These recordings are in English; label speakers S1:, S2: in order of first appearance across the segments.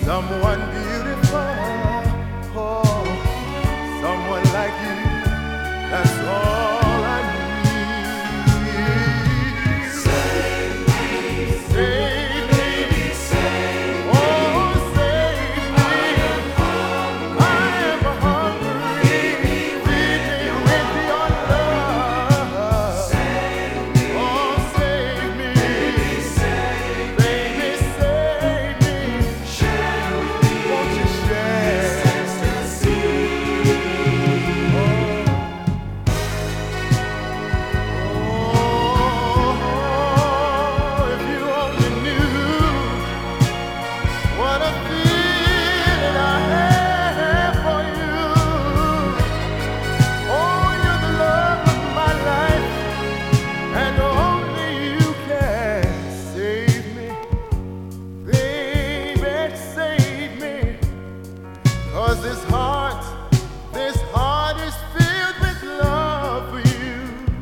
S1: someone beautiful, oh, someone like you. That's all I need. Save me, save me, save me. Oh, save me. I am hungry. Feed me with your love. Save me. Oh, save me. Baby, save me. Share with me. Won't you share? Oh, if you only knew what a feeling I have for you. Oh, you're the love of my life, and only you can save me. Baby, save me. 'Cause this heart is filled with love for you.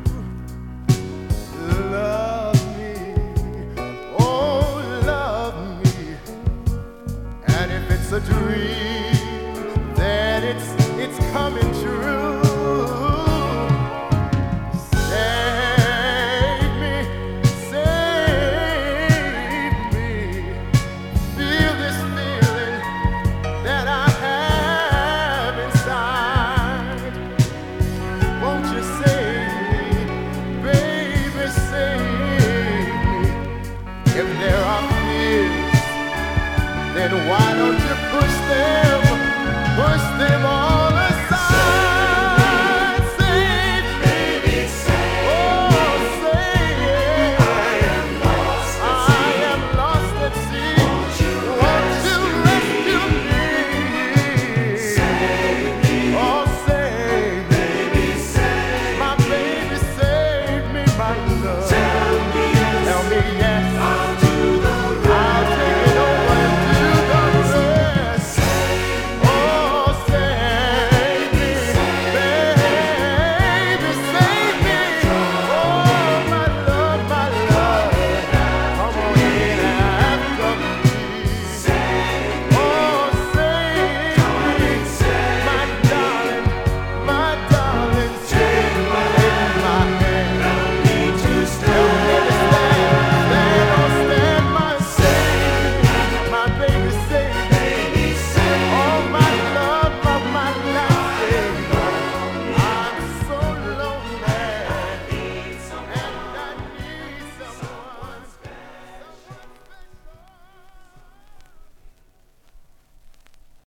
S1: Love me, oh, love me. And if it's a dream, then it's coming true. Save me, save me. Feel this feeling that I have inside. Won't you save me, baby, save me. If there are fears, then why don't you push them